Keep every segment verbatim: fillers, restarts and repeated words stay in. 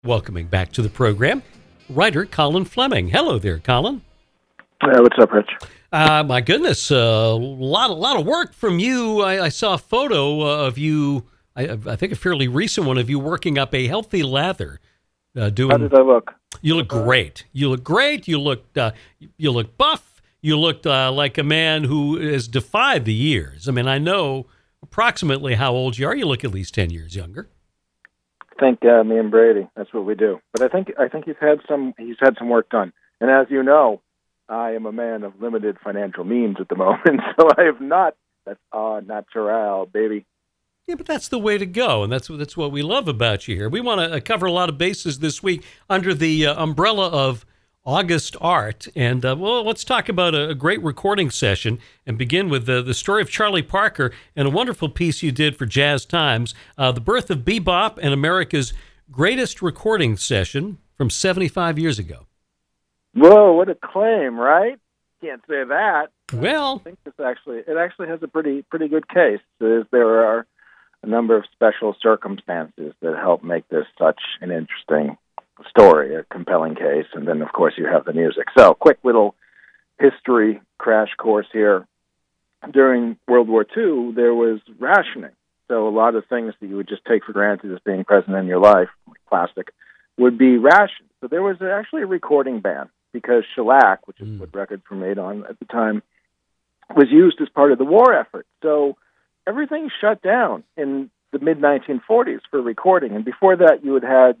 Welcoming back to the program, writer Colin Fleming. Hello there, Colin. Hey, what's up, Rich? Uh, my goodness, a uh, lot, a lot of work from you. I, I saw a photo uh, of you, I, I think a fairly recent one of you working up a healthy lather. Uh, doing. How did I look? You look great. You look great. You looked, uh, you look buff. You looked uh, like a man who has defied the years. I mean, I know approximately how old you are. You look at least ten years younger. Thank uh, me and Brady. That's what we do. But I think I think he's had some he's had some work done. And as you know, I am a man of limited financial means at the moment, so I have not. That's uh, natural, baby. Yeah, but that's the way to go, and that's that's what we love about you here. We want to cover a lot of bases this week under the uh, umbrella of August Art, and uh, well, let's talk about a, a great recording session and begin with the, the story of Charlie Parker and a wonderful piece you did for Jazz Times, uh, the birth of bebop and America's greatest recording session from seventy-five years ago. Whoa, what a claim, right? Can't say that. Well, I think this actually it actually has a pretty pretty good case. There's, there are a number of special circumstances that help make this such an interesting story, a compelling case, and then of course you have the music. So, quick little history crash course here. During World War Two, there was rationing. So a lot of things that you would just take for granted as being present in your life, like plastic, would be rationed. So there was actually a recording ban because shellac, which is mm. what records were made on at the time, was used as part of the war effort. So everything shut down in the mid nineteen forties for recording. And before that, you had had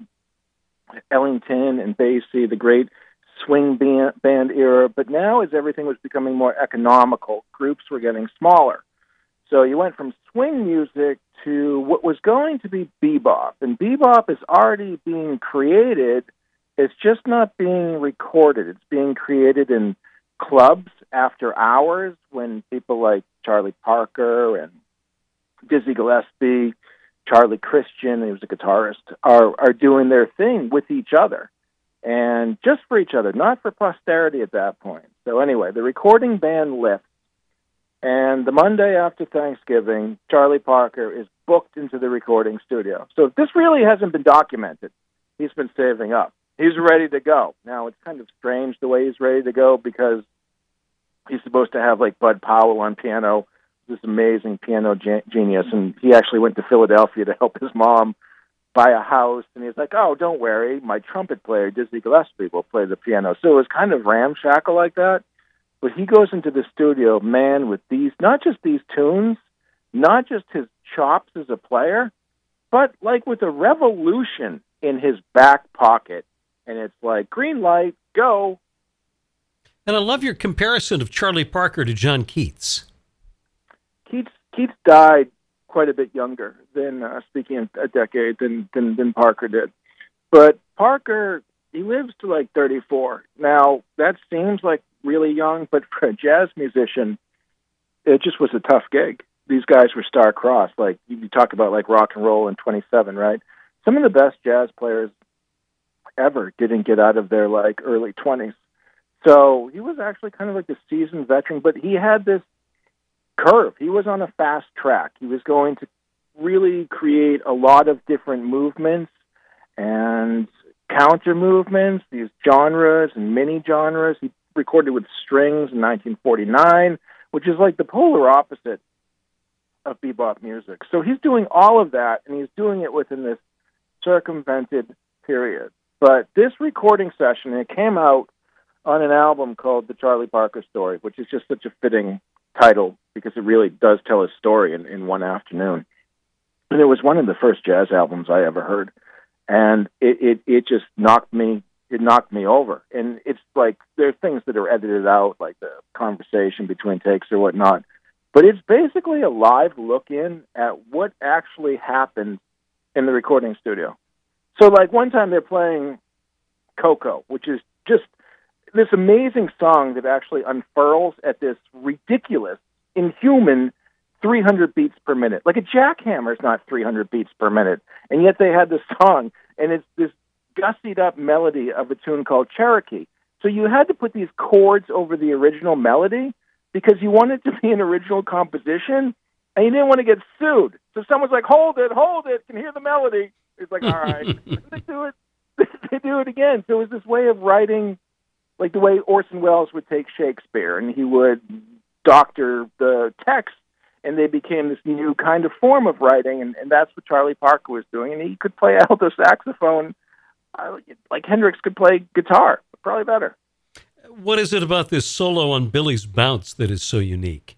Ellington and Basie, the great swing band, band era. But now, as everything was becoming more economical, groups were getting smaller. So you went from swing music to what was going to be bebop. And bebop is already being created. It's just not being recorded. It's being created in clubs after hours when people like Charlie Parker and Dizzy Gillespie, Charlie Christian, he was a guitarist, are are doing their thing with each other. And just for each other, not for posterity at that point. So anyway, the recording ban lifts. And the Monday after Thanksgiving, Charlie Parker is booked into the recording studio. So this really hasn't been documented. He's been saving up. He's ready to go. Now, it's kind of strange the way he's ready to go because he's supposed to have, like, Bud Powell on piano, this amazing piano ge- genius, and he actually went to Philadelphia to help his mom buy a house, and he's like, oh, don't worry, my trumpet player, Dizzy Gillespie, will play the piano. So it was kind of ramshackle like that, but he goes into the studio, man, with these, not just these tunes, not just his chops as a player, but like with a revolution in his back pocket, and it's like, green light, go. And I love your comparison of Charlie Parker to John Keats. Keats, Keats died quite a bit younger than, uh, speaking in a decade, than, than than Parker did. But Parker, he lives to like thirty-four. Now, that seems like really young, but for a jazz musician, it just was a tough gig. These guys were star-crossed. Like, you talk about like rock and roll in twenty-seven, right? Some of the best jazz players ever didn't get out of their like early twenties. So he was actually kind of like a seasoned veteran, but he had this curve. He was on a fast track. He was going to really create a lot of different movements and counter movements, these genres and mini genres. He recorded with strings in nineteen forty-nine, which is like the polar opposite of bebop music. So he's doing all of that, and he's doing it within this circumvented period. But this recording session, it came out on an album called The Charlie Parker Story, which is just such a fitting title because it really does tell his story in, in one afternoon. And it was one of the first jazz albums I ever heard. And it, it, it just knocked me, it knocked me over. And it's like, there are things that are edited out, like the conversation between takes or whatnot. But it's basically a live look in at what actually happened in the recording studio. So like one time they're playing Coco, which is just this amazing song that actually unfurls at this ridiculous, inhuman three hundred beats per minute. Like a jackhammer is not three hundred beats per minute. And yet they had this song, and it's this gussied up melody of a tune called Cherokee. So you had to put these chords over the original melody because you wanted it to be an original composition, and you didn't want to get sued. So someone's like, hold it, hold it, can hear the melody. It's like, all right, they do it they do it again. So it was this way of writing, like the way Orson Welles would take Shakespeare, and he would doctor the text, and they became this new kind of form of writing, and, and that's what Charlie Parker was doing. And he could play alto saxophone uh, like Hendrix could play guitar, probably better. What is it about this solo on Billy's Bounce that is so unique?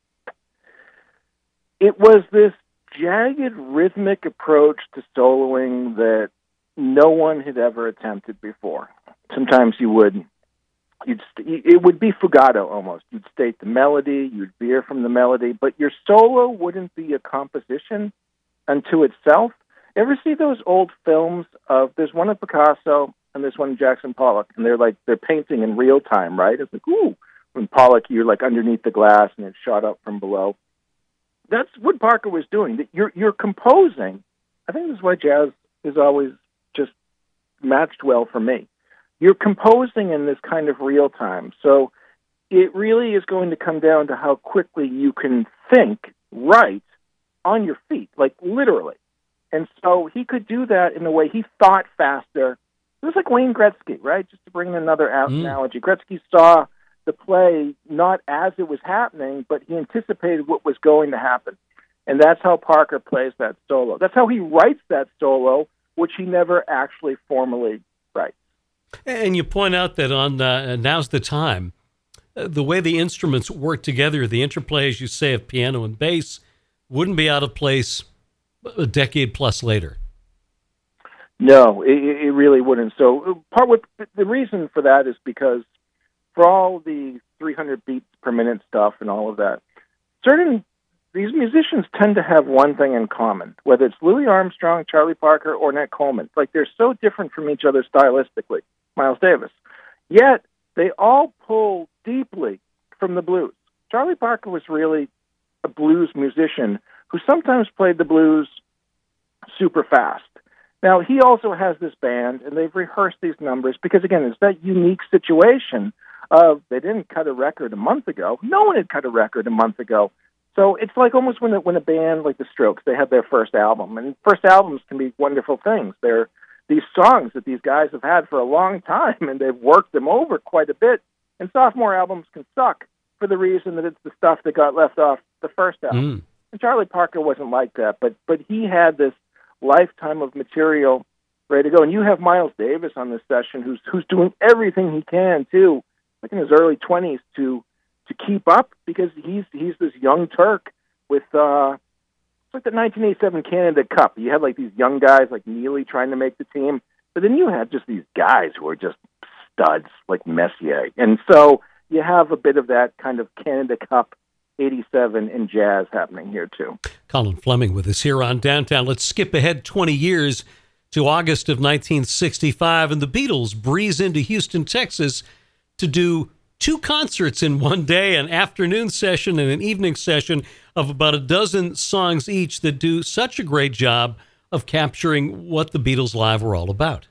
It was this jagged rhythmic approach to soloing that no one had ever attempted before. Sometimes you would, you'd it would be fugato almost. You'd state the melody, you'd veer from the melody, but your solo wouldn't be a composition unto itself. Ever see those old films of, there's one of Picasso and there's one of Jackson Pollock, and they're like, they're painting in real time, right? It's like, ooh, when Pollock, you're like underneath the glass and it's shot up from below. That's what Parker was doing. You're you're composing. I think this is why jazz is always just matched well for me. You're composing in this kind of real time. So it really is going to come down to how quickly you can think right on your feet, like literally. And so he could do that in a way he thought faster. It was like Wayne Gretzky, right? Just to bring in another mm. analogy. Gretzky saw the play not as it was happening, but he anticipated what was going to happen. And that's how Parker plays that solo. That's how he writes that solo, which he never actually formally writes. And you point out that on uh, Now's the Time, uh, the way the instruments work together, the interplay, as you say, of piano and bass, wouldn't be out of place a decade plus later. No, it, it really wouldn't. So part with the reason for that is because for all the three hundred beats per minute stuff and all of that, certain these musicians tend to have one thing in common, whether it's Louis Armstrong, Charlie Parker, or Nat Coleman. Like they're so different from each other stylistically, Miles Davis. Yet they all pull deeply from the blues. Charlie Parker was really a blues musician who sometimes played the blues super fast. Now, he also has this band, and they've rehearsed these numbers because, again, it's that unique situation of they didn't cut a record a month ago. No one had cut a record a month ago. So it's like almost when a, when a band like the Strokes, they had their first album. And first albums can be wonderful things. They're these songs that these guys have had for a long time, and they've worked them over quite a bit. And sophomore albums can suck for the reason that it's the stuff that got left off the first album. Mm. And Charlie Parker wasn't like that, but but he had this lifetime of material ready to go. And you have Miles Davis on this session who's who's doing everything he can, too, like in his early twenties, to to keep up because he's he's this young Turk with, uh, it's like the nineteen eighty-seven Canada Cup. You had like these young guys like Neely trying to make the team, but then you had just these guys who are just studs like Messier. And so you have a bit of that kind of Canada Cup eighty-seven in jazz happening here, too. Colin Fleming with us here on Downtown. Let's skip ahead twenty years to August of nineteen sixty-five, and the Beatles breeze into Houston, Texas to do two concerts in one day, an afternoon session and an evening session of about a dozen songs each that do such a great job of capturing what the Beatles Live were all about.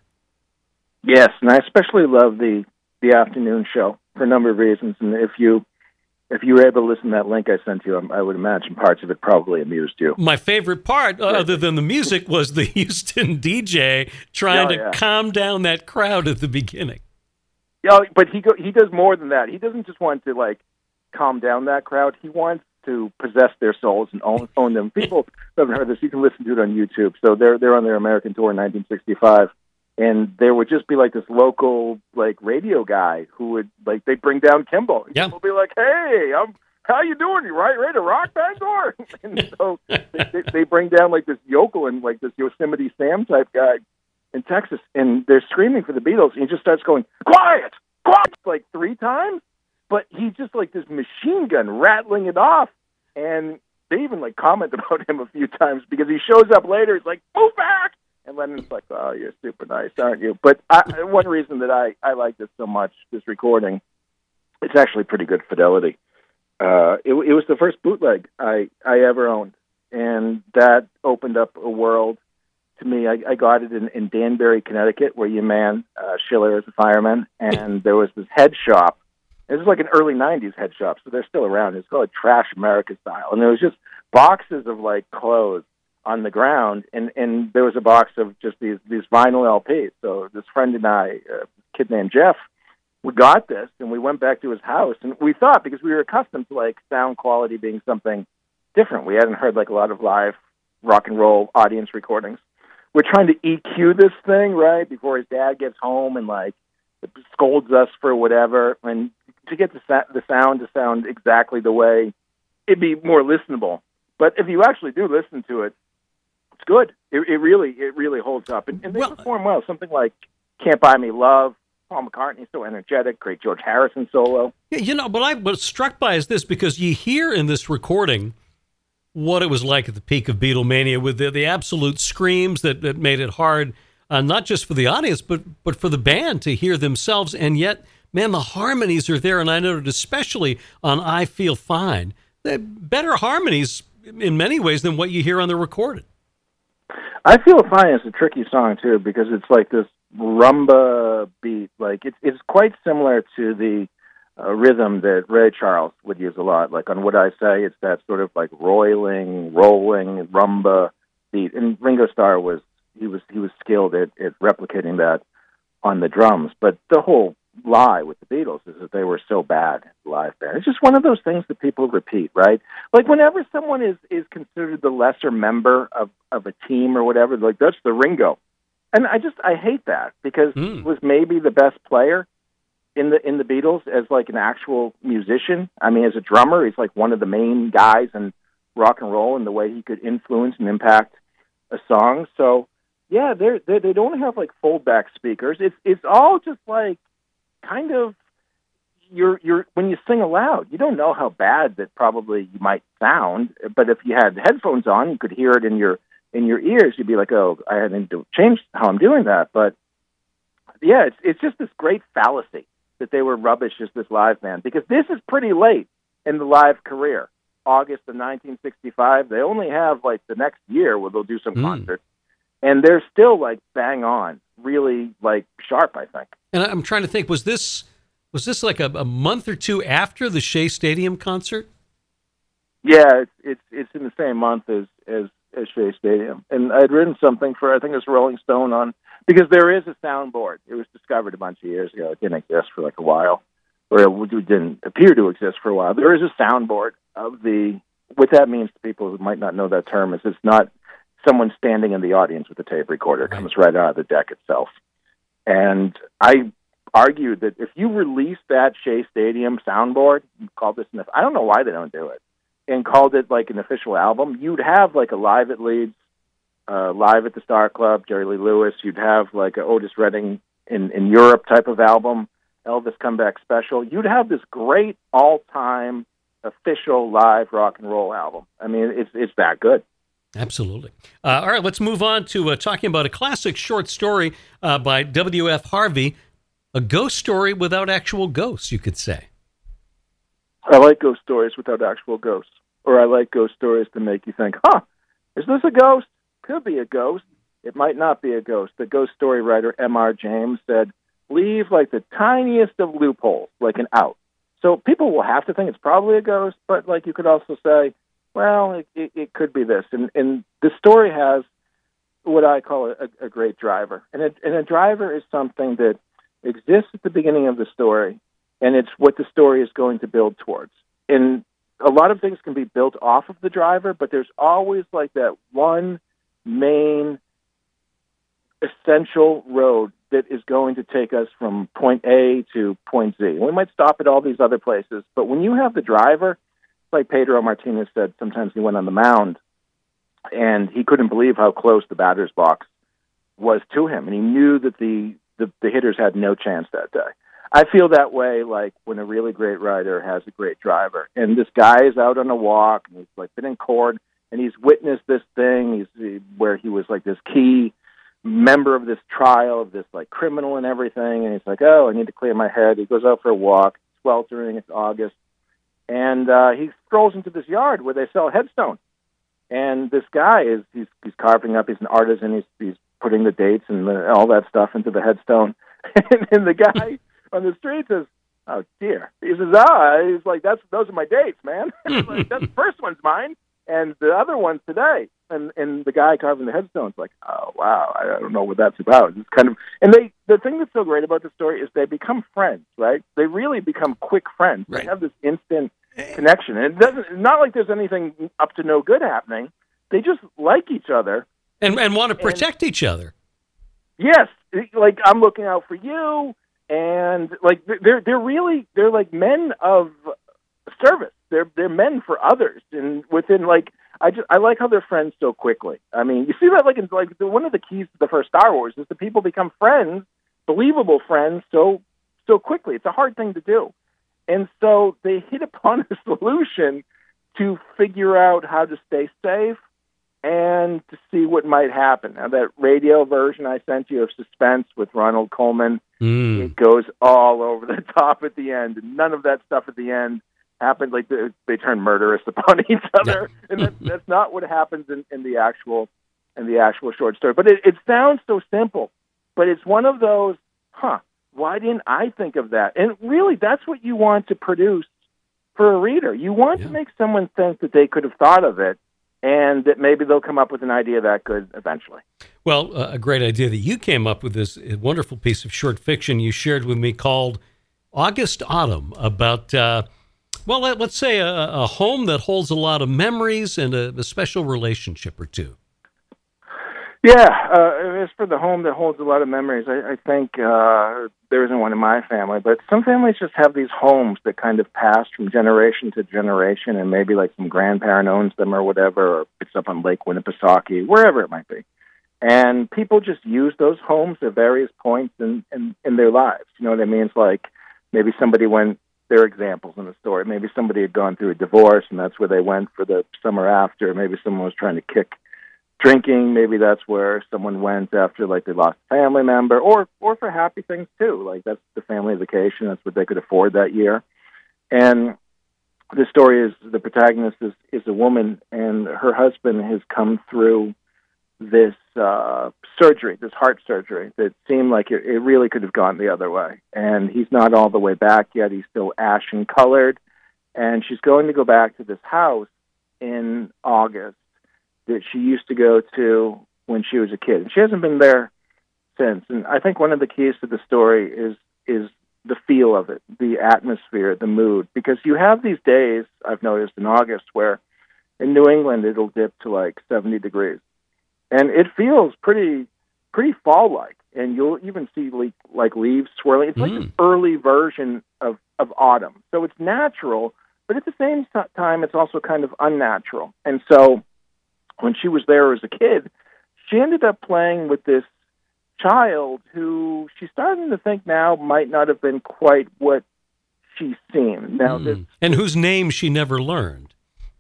Yes, and I especially love the, the afternoon show for a number of reasons, and if you If you were able to listen to that link I sent you, I would imagine parts of it probably amused you. My favorite part, uh, other than the music, was the Houston D J trying oh, to yeah. calm down that crowd at the beginning. Yeah, but he go, he does more than that. He doesn't just want to like calm down that crowd. He wants to possess their souls and own, own them. People who haven't heard this, you can listen to it on YouTube. So they're they're on their American tour in nineteen sixty-five. And there would just be like this local like radio guy who would like they'd bring down Kimball. And yeah. Kimball would be like, "Hey, I'm how you doing? You right, ready to rock, Bangor?" And so they, they, they bring down like this yokel and like this Yosemite Sam type guy in Texas, and they're screaming for the Beatles. And he just starts going, "Quiet, quiet!" like three times. But he's just like this machine gun rattling it off. And they even like comment about him a few times because he shows up later. He's like, "Move back." And Lennon's like, "Oh, you're super nice, aren't you?" But I, one reason that I, I like this so much, this recording, it's actually pretty good fidelity. Uh, it, it was the first bootleg I, I ever owned, and that opened up a world to me. I, I got it in, in Danbury, Connecticut, where your man, uh, Schiller, is a fireman, and there was this head shop. It was like an early nineties head shop, so they're still around. It's called Trash America Style, and there was just boxes of, like, clothes on the ground, and, and there was a box of just these, these vinyl L Ps. So this friend and I, a kid named Jeff, we got this, and we went back to his house, and we thought, because we were accustomed to like sound quality being something different, we hadn't heard like a lot of live rock and roll audience recordings. We're trying to E Q this thing, right, before his dad gets home and like scolds us for whatever, and to get the, sa- the sound to sound exactly the way it'd be more listenable. But if you actually do listen to it, it's good. It, it really, it really holds up, and, and they well, perform well. Something like "Can't Buy Me Love." Paul McCartney's so energetic. Great George Harrison solo. Yeah, you know, what I was struck by is this, because you hear in this recording what it was like at the peak of Beatlemania, with the, the absolute screams that, that made it hard, uh, not just for the audience, but but for the band to hear themselves. And yet, man, the harmonies are there, and I noted especially on "I Feel Fine." They're better harmonies in many ways than what you hear on the recorded. I Feel Fine is a tricky song, too, because it's like this rumba beat. Like it's it's quite similar to the uh, rhythm that Ray Charles would use a lot. Like on What I Say, it's that sort of like roiling, rolling rumba beat. And Ringo Starr was he was he was skilled at, at replicating that on the drums. But the whole lie with the Beatles is that they were so bad live band. It's just one of those things that people repeat, right? Like whenever someone is is considered the lesser member of of a team or whatever, like that's the Ringo. And I just I hate that, because mm. he was maybe the best player in the in the Beatles as like an actual musician. I mean, as a drummer, he's like one of the main guys in rock and roll in the way he could influence and impact a song. So yeah, they're, they're they don't have like foldback speakers. It's it's all just like kind of you're you're when you sing aloud, you don't know how bad that probably you might sound, but if you had headphones on, you could hear it in your in your ears. You'd be like, oh, I hadn't changed how I'm doing that. But yeah, it's it's just this great fallacy that they were rubbish as this live band, because this is pretty late in the live career. August of nineteen sixty-five, they only have like the next year where they'll do some mm. concerts, and they're still like bang on, really like sharp, I think. And I'm trying to think, was this was this like a, a month or two after the Shea Stadium concert? Yeah, it's it's it's in the same month as as as Shea Stadium. And I'd written something for, I think it was Rolling Stone, on, because there is a soundboard. It was discovered a bunch of years ago. It didn't exist for like a while, or it didn't appear to exist for a while. There is a soundboard of the, what that means to people who might not know that term is it's not someone standing in the audience with a tape recorder. It comes right out of the deck itself. And I argued that if you release that Shea Stadium soundboard, you call this, an, I don't know why they don't do it, and called it like an official album, you'd have like a Live at Leeds, uh, Live at the Star Club, Jerry Lee Lewis. You'd have like a Otis Redding in, in Europe type of album, Elvis Comeback Special. You'd have this great all-time official live rock and roll album. I mean, it's it's that good. Absolutely. Uh, all right, let's move on to uh, talking about a classic short story uh, by W F Harvey, a ghost story without actual ghosts, you could say. I like ghost stories without actual ghosts. Or I like ghost stories to make you think, huh, is this a ghost? Could be a ghost. It might not be a ghost. The ghost story writer M R James said, leave like the tiniest of loopholes, like an out. So people will have to think it's probably a ghost, but like you could also say, well, it, it, it could be this. And, and the story has what I call a, a great driver. And a, and a driver is something that exists at the beginning of the story, and it's what the story is going to build towards. And a lot of things can be built off of the driver, but there's always like that one main essential road that is going to take us from point A to point Z. We might stop at all these other places, but when you have the driver, like Pedro Martinez said, sometimes he went on the mound and he couldn't believe how close the batter's box was to him, and he knew that the, the, the hitters had no chance that day. I feel that way, like when a really great rider has a great driver, and this guy is out on a walk, and he's like been in court, and he's witnessed this thing. He's he, where he was like this key member of this trial of this like criminal and everything, and he's like, oh, I need to clear my head. He goes out for a walk, sweltering. It's August, and uh, he strolls into this yard where they sell headstones, and this guy is he's he's carving up. He's an artisan. He's he's putting the dates and the, all that stuff into the headstone, and, and the guy on the street says, oh dear. He says, ah, he's like, that's, those are my dates, man. Like, that's the first one's mine, and the other one's today. and and the guy carving the headstone's like, oh wow, I don't know what that's about. It's kind of, and they the thing that's so great about the story is they become friends, right? They really become quick friends. Right. They have this instant connection, and it doesn't not like there's anything up to no good happening. They just like each other and and want to protect and, each other. Yes, like I'm looking out for you, and like they're they're really they're like men of service. They're they're men for others, and within like I just I like how they're friends so quickly. I mean, you see that like in like the, one of the keys to the first Star Wars is that people become friends, believable friends, so so quickly. It's a hard thing to do, and so they hit upon a solution to figure out how to stay safe and to see what might happen. Now, that radio version I sent you of Suspense with Ronald Coleman, mm. it goes all over the top at the end, and none of that stuff at the end happened. Like they, they turn murderous upon each other, yeah. and that, that's not what happens in, in the actual in the actual short story. But it, it sounds so simple, but it's one of those, huh? Why didn't I think of that? And really, that's what you want to produce for a reader. You want yeah. to make someone think that they could have thought of it, and that maybe they'll come up with an idea that good eventually. Well, uh, a great idea that you came up with this wonderful piece of short fiction you shared with me called August Autumn, about, uh, well, let, let's say a, a home that holds a lot of memories and a, a special relationship or two. Yeah, uh, as for the home that holds a lot of memories, I, I think uh, there isn't one in my family, but some families just have these homes that kind of pass from generation to generation, and maybe like some grandparent owns them or whatever, or it's up on Lake Winnipesaukee, wherever it might be. And people just use those homes at various points in, in, in their lives. You know what I mean? It's like maybe somebody went, there are examples in the story, maybe somebody had gone through a divorce, and that's where they went for the summer after. Maybe someone was trying to kick drinking, maybe that's where someone went after like they lost a family member, or or for happy things too. Like that's the family vacation, that's what they could afford that year. And the story is the protagonist is, is a woman, and her husband has come through this uh, surgery, this heart surgery that seemed like it, it really could have gone the other way. And he's not all the way back yet. He's still ashen colored. And she's going to go back to this house in August that she used to go to when she was a kid. And she hasn't been there since. And I think one of the keys to the story is is the feel of it, the atmosphere, the mood. Because you have these days, I've noticed in August, where in New England it'll dip to like seventy degrees. And it feels pretty pretty fall-like. And you'll even see like, like leaves swirling. It's mm. like an early version of, of autumn. So it's natural, but at the same time it's also kind of unnatural. And so when she was there as a kid, she ended up playing with this child who she's starting to think now might not have been quite what she seemed. Now, mm. this, and whose name she never learned.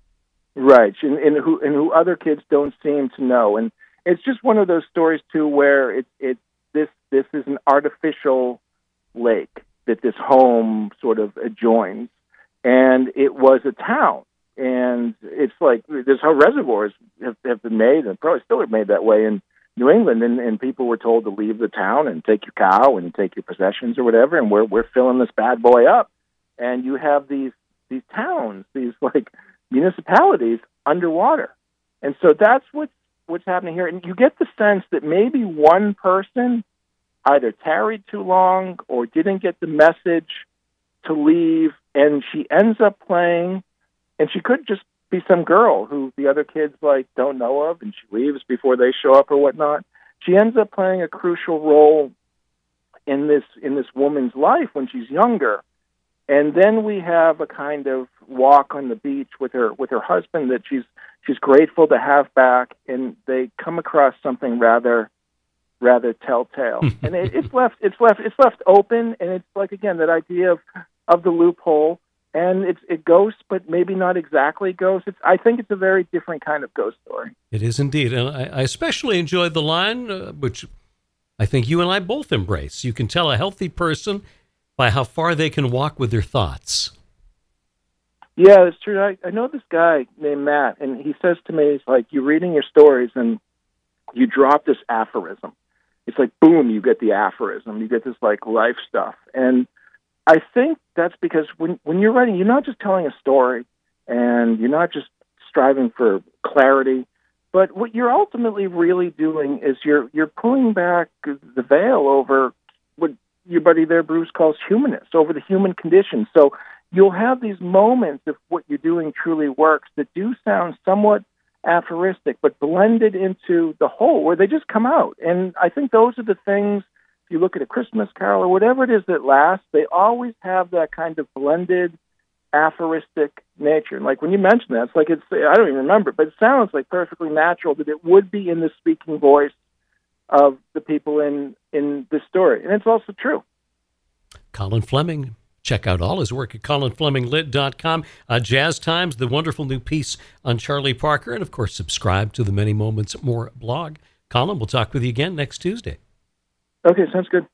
Right, and, and who and who other kids don't seem to know. And it's just one of those stories too, where it it this this is an artificial lake that this home sort of adjoins, and it was a town. And it's like there's how reservoirs have, have been made, and probably still are made that way in New England. And, and people were told to leave the town and take your cow and take your possessions or whatever. And we're we're filling this bad boy up. And you have these these towns, these like municipalities underwater. And so that's what's what's happening here. And you get the sense that maybe one person either tarried too long or didn't get the message to leave, and she ends up playing. And she could just be some girl who the other kids like don't know of, and she leaves before they show up or whatnot. She ends up playing a crucial role in this in this woman's life when she's younger. And then we have a kind of walk on the beach with her with her husband that she's she's grateful to have back, and they come across something rather rather telltale. And it, it's left it's left it's left open, and it's like again that idea of of the loophole. And it's it ghosts, but maybe not exactly ghosts. It's, I think it's a very different kind of ghost story. It is indeed. And I, I especially enjoyed the line, uh, which I think you and I both embrace. You can tell a healthy person by how far they can walk with their thoughts. Yeah, it's true. I, I know this guy named Matt, and he says to me, he's like, you're reading your stories, and you drop this aphorism. It's like, boom, you get the aphorism. You get this, like, life stuff. And I think that's because when when you're writing, you're not just telling a story, and you're not just striving for clarity. But what you're ultimately really doing is you're you're pulling back the veil over what your buddy there, Bruce, calls humanness, over the human condition. So you'll have these moments if what you're doing truly works that do sound somewhat aphoristic, but blended into the whole, where they just come out. And I think those are the things, if you look at A Christmas Carol or whatever it is that lasts, they always have that kind of blended aphoristic nature. And like when you mention that, it's like it's, I don't even remember it, but it sounds like perfectly natural that it would be in the speaking voice of the people in, in this story. And it's also true. Colin Fleming. Check out all his work at colin fleming lit dot com. Uh, Jazz Times, the wonderful new piece on Charlie Parker. And, of course, subscribe to the Many Moments More blog. Colin, we'll talk with you again next Tuesday. Okay, sounds good.